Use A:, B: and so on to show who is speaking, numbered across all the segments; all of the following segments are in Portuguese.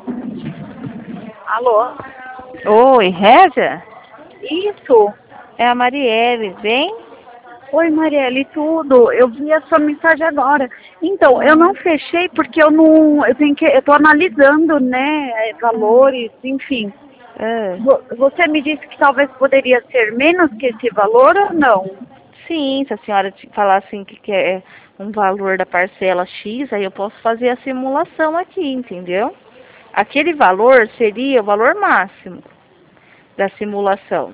A: Alô?
B: Oi, Régia?
A: Isso?
B: É a Marielle, bem?
A: Oi, Marielle, tudo? Eu vi a sua mensagem agora. Então, eu
B: Ah,
A: não fechei porque eu não, eu tô analisando, né,
B: ah,
A: valores, enfim.
B: ah.
A: Você me disse que talvez poderia ser menos que esse valor ou não?
B: Sim, se a senhora falar assim que quer um valor da parcela X, aí eu posso fazer a simulação aqui, entendeu? Aquele valor seria o valor máximo da simulação.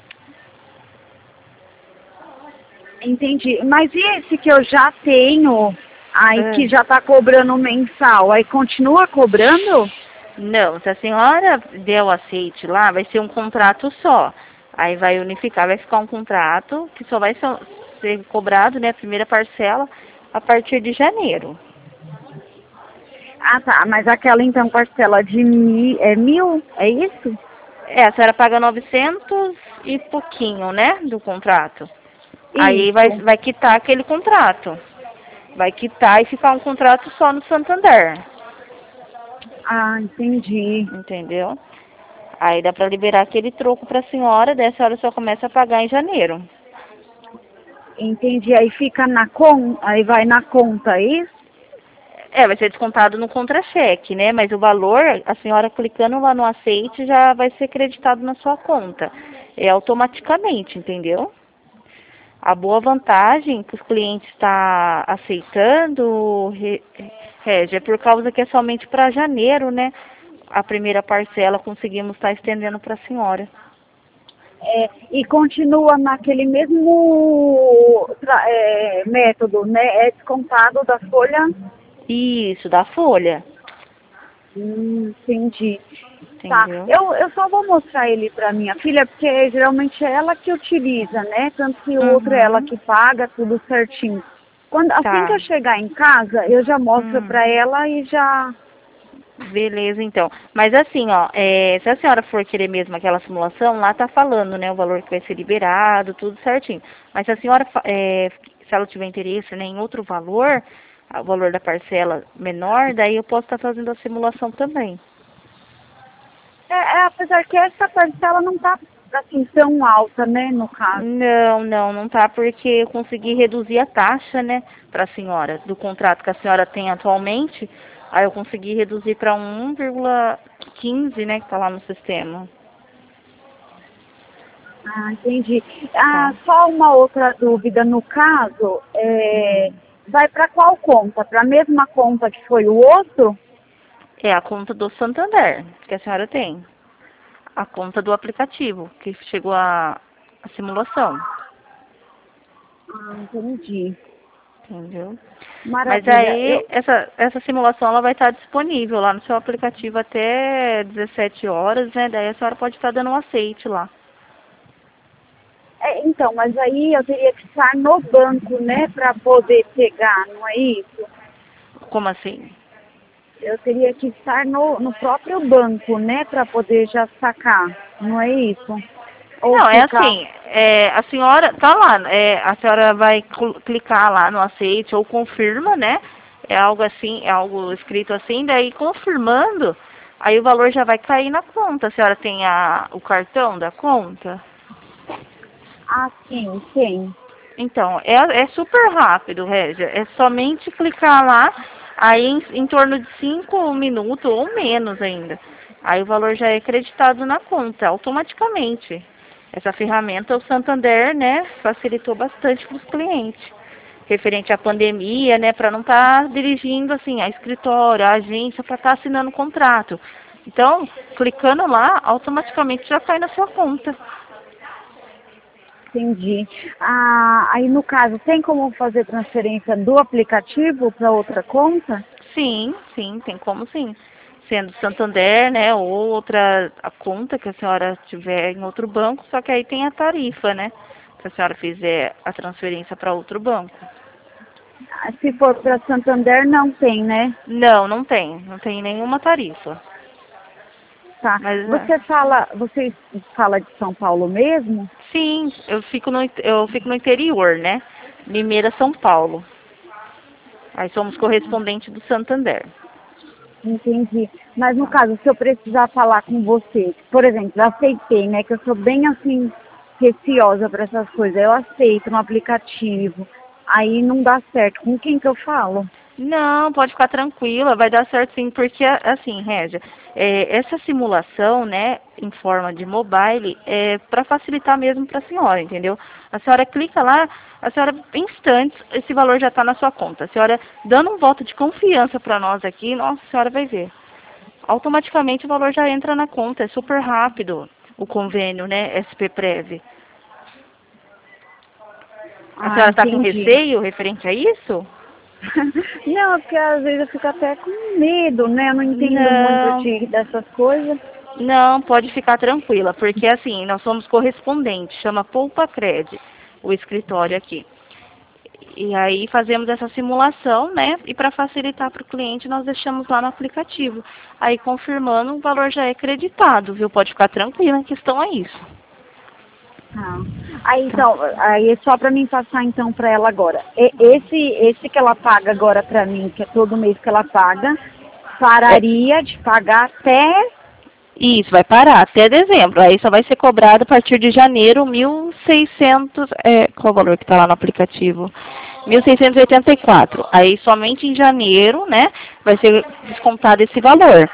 A: Entendi. Mas e esse que eu já tenho, aí que
B: Ah.
A: já tá cobrando mensal, aí continua cobrando?
B: Não, se a senhora der o aceite lá, vai ser um contrato só. Aí vai unificar, vai ficar um contrato que só vai ser cobrado, né, a primeira parcela a partir de janeiro.
A: Ah, tá. Mas aquela então parcela de mil, é isso?
B: É, a senhora paga 900 e pouquinho, né, do contrato. Aí
A: Isso.
B: vai quitar aquele contrato. Vai quitar e ficar um contrato só no Santander,
A: Ah, entendi.
B: entendeu? Aí dá para liberar aquele troco para a senhora, daí a senhora só começa a pagar em janeiro.
A: Entendi. Aí fica na conta, aí vai na conta, é isso?
B: É, vai ser descontado no contra-cheque, né? Mas o valor, a senhora clicando lá no aceite, já vai ser creditado na sua conta. É automaticamente, entendeu? A boa vantagem que os clientes estão aceitando, Regi, é por causa que é somente para janeiro, né? A primeira parcela conseguimos estar estendendo para a senhora.
A: É, e continua naquele mesmo método, né? É descontado da folha.
B: Isso, da folha,
A: Entendi. Tá.
B: entendeu?
A: Eu só vou mostrar ele para minha filha, porque geralmente é ela que utiliza, né? Tanto que o outro é ela
B: Uhum,
A: que paga, tudo certinho. Assim que
B: tá.
A: eu chegar em casa, eu já mostro
B: Hum.
A: para ela e já.
B: Beleza, então. Mas assim, ó, se a senhora for querer mesmo aquela simulação, lá tá falando, né, o valor que vai ser liberado, tudo certinho. Mas se a senhora, se ela tiver interesse, né, em outro valor, o valor da parcela menor, daí eu posso estar fazendo a simulação também.
A: Apesar que essa parcela não tá assim tão alta, né, no caso.
B: Não tá, porque eu consegui reduzir a taxa, né, para a senhora, do contrato que a senhora tem atualmente, aí eu consegui reduzir para 1,15, né, que tá lá no sistema,
A: Ah, entendi.
B: tá?
A: Só uma outra dúvida, no caso,
B: Hum.
A: vai para qual conta? Para a mesma conta que foi o outro?
B: É a conta do Santander que a senhora tem. A conta do aplicativo que chegou a simulação.
A: Ah, entendi.
B: Entendeu? Mas
A: Maravilha.
B: aí essa simulação ela vai estar disponível lá no seu aplicativo até 17 horas, né? Daí a senhora pode estar dando um aceite lá.
A: Então, mas aí eu teria que estar no banco, né, para poder pegar, não é isso?
B: Como assim?
A: Eu teria que estar no próprio banco, né, para poder já sacar, não é isso? Ou
B: Não, é
A: ficar.
B: assim, a senhora tá lá, a senhora vai clicar lá no aceite ou confirma, né? É algo assim, é algo escrito assim, daí confirmando, aí o valor já vai cair na conta. A senhora tem o cartão da conta?
A: Ah, sim, sim.
B: Então, é super rápido, Régia. É somente clicar lá, aí em torno de 5 minutos ou menos ainda. Aí o valor já é creditado na conta, automaticamente. Essa ferramenta, o Santander, né, facilitou bastante para os clientes. Referente à pandemia, né, para não estar dirigindo, assim, a escritório, a agência, para estar assinando contrato. Então, clicando lá, automaticamente já cai na sua conta.
A: Entendi. Aí no caso, tem como fazer transferência do aplicativo para outra conta?
B: Sim, sim, tem como sim. Sendo Santander, né, ou outra a conta que a senhora tiver em outro banco, só que aí tem a tarifa, né? Se a senhora fizer a transferência para outro banco.
A: Se for para Santander, não tem, né?
B: Não tem, não tem nenhuma tarifa.
A: Tá.
B: Mas
A: Você fala de São Paulo mesmo?
B: sim, eu fico no interior, né? Limeira, São Paulo. Aí somos correspondente do Santander.
A: Entendi. Mas no caso, se eu precisar falar com você, por exemplo, eu aceitei, né? Que eu sou bem assim, receosa para essas coisas. Eu aceito no aplicativo. Aí não dá certo. Com quem que eu falo?
B: Não, pode ficar tranquila, vai dar certo sim, porque assim, Régia, essa simulação, né, em forma de mobile, é para facilitar mesmo para a senhora, entendeu? A senhora clica lá, a senhora, em instantes, esse valor já está na sua conta. A senhora, dando um voto de confiança para nós aqui, nossa, a senhora vai ver. Automaticamente o valor já entra na conta, é super rápido o convênio, né, SP-Prev. A
A: Ah,
B: senhora está com
A: entendi.
B: receio referente a isso?
A: Não, porque às vezes eu fico até com medo, né? Eu não entendo muito
B: Não.
A: dessas coisas.
B: Não, pode ficar tranquila, porque assim, nós somos correspondentes, chama Poupa Cred, o escritório aqui. E aí fazemos essa simulação, né? E para facilitar para o cliente, nós deixamos lá no aplicativo. Aí confirmando, o valor já é creditado, viu? Pode ficar tranquila em questão a isso.
A: Ah. Aí
B: Tá.
A: então, aí é só para mim passar então para ela agora. Esse que ela paga agora para mim, que é todo mês que ela paga,
B: É,
A: pararia de pagar até.
B: isso, vai parar até dezembro. Aí só vai ser cobrado a partir de janeiro, 1.600. Qual o valor que está lá no aplicativo? 1.684. Aí somente em janeiro, né, vai ser descontado esse valor.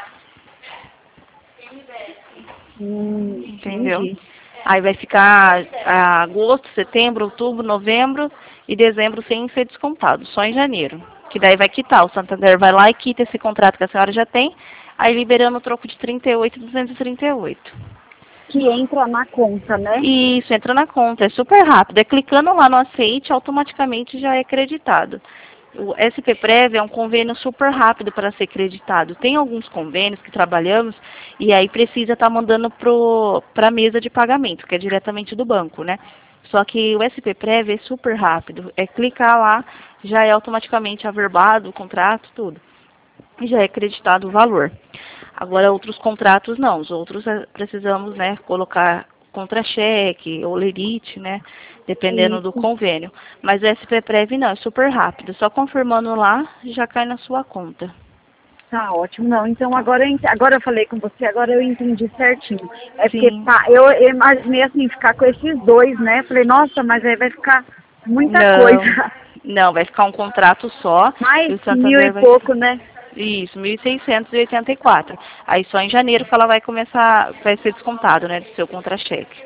B: Entendeu?
A: Entendi.
B: Aí vai ficar agosto, setembro, outubro, novembro e dezembro sem ser descontado, só em janeiro. Que daí vai quitar. O Santander vai lá e quita esse contrato que a senhora já tem, aí liberando o troco de 38.238.
A: Que entra na conta, né?
B: Isso, entra na conta, é super rápido. É clicando lá no aceite, automaticamente já é creditado. O SP-Prev é um convênio super rápido para ser creditado. Tem alguns convênios que trabalhamos e aí precisa estar mandando para a mesa de pagamento, que é diretamente do banco, né? Só que o SP-Prev é super rápido. É clicar lá, já é automaticamente averbado o contrato, tudo. E já é creditado o valor. Agora, outros contratos não. Os outros precisamos, né, colocar contra-cheque ou lerite, né, dependendo do
A: Isso.
B: convênio. Mas o SP-Prev não, é super rápido. Só confirmando lá, já cai na sua conta.
A: Tá ótimo. Não, então
B: Tá?
A: agora eu falei com você, agora eu entendi certinho. É porque
B: Sim.
A: tá, eu imaginei assim, ficar com esses dois, né? Falei, nossa, mas aí vai ficar muita coisa.
B: Não, não, vai ficar um contrato só e
A: Mais
B: o
A: mil e
B: Santander vai
A: pouco, né?
B: isso, 1.684. Aí só em janeiro que ela vai começar, vai ser descontado, né, do seu contra-cheque.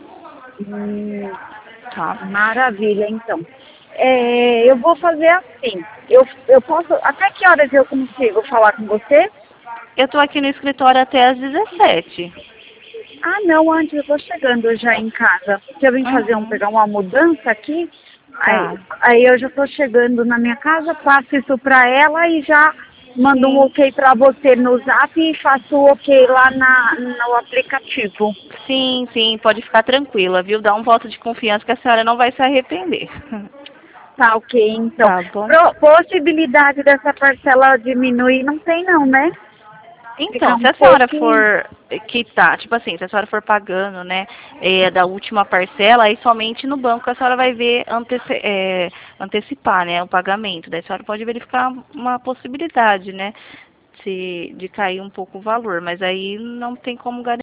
A: Hum,
B: Tá?
A: maravilha, então. Eu vou fazer assim. Eu posso. Até que horas eu consigo falar com você?
B: Eu tô aqui no escritório até às 17.
A: Ah, não, antes eu tô chegando já em casa. Porque eu vim
B: Uhum.
A: pegar uma mudança aqui. Aí,
B: Tá.
A: aí eu já tô chegando na minha casa, passo isso pra ela e já mando um
B: Sim.
A: ok pra você no zap e faço o ok lá no aplicativo.
B: Sim, sim, pode ficar tranquila, viu? Dá um voto de confiança que a senhora não vai se arrepender.
A: Tá ok, então.
B: Tá bom?
A: Possibilidade dessa parcela diminuir não tem não, né? Ficar
B: Então, se
A: um
B: a senhora
A: pouco.
B: for quitar, tipo assim, se a senhora for pagando, né, da última parcela, aí somente no banco a senhora vai ver antecipar, né, o pagamento. Daí a senhora pode verificar uma possibilidade, né, de cair um pouco o valor, mas aí não tem como garantir.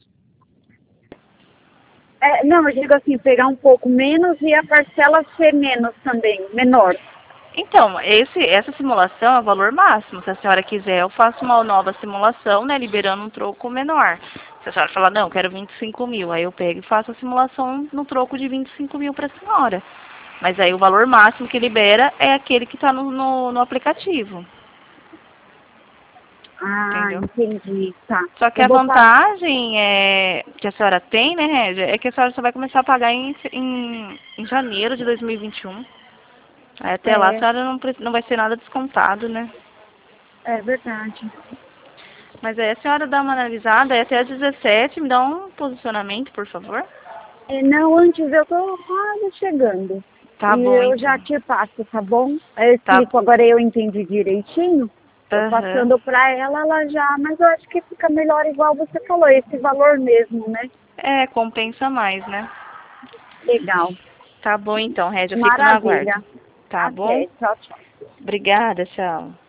A: Não, eu digo assim, pegar um pouco menos e a parcela ser menos também, menor.
B: Então, essa simulação é o valor máximo. Se a senhora quiser, eu faço uma nova simulação, né, liberando um troco menor. Se a senhora falar, não, quero 25 mil, aí eu pego e faço a simulação no troco de 25 mil para a senhora. Mas aí o valor máximo que libera é aquele que está no aplicativo,
A: Ah,
B: entendeu?
A: entendi, tá.
B: Só que
A: Eu
B: a
A: vou passar.
B: vantagem que a senhora tem, né, Régia, é que a senhora só vai começar a pagar em janeiro de 2021. Aí até lá a
A: É,
B: senhora não vai ser nada descontado, né?
A: é verdade.
B: Mas aí a senhora dá uma analisada, aí até às 17, me dá um posicionamento, por favor.
A: Não, antes eu tô quase chegando.
B: Tá
A: E
B: bom,
A: eu
B: então.
A: já te passo, tá bom? Aí eu
B: Tá.
A: explico, agora eu entendi direitinho. Eu
B: Aham.
A: passando pra ela, ela já. Mas eu acho que fica melhor igual você falou, esse valor mesmo, né?
B: É, compensa mais, né?
A: Legal.
B: Tá bom, então, Régia, eu fico no aguardo.
A: Maravilha.
B: Tá bom?
A: Até. Tchau, tchau.
B: Obrigada, tchau.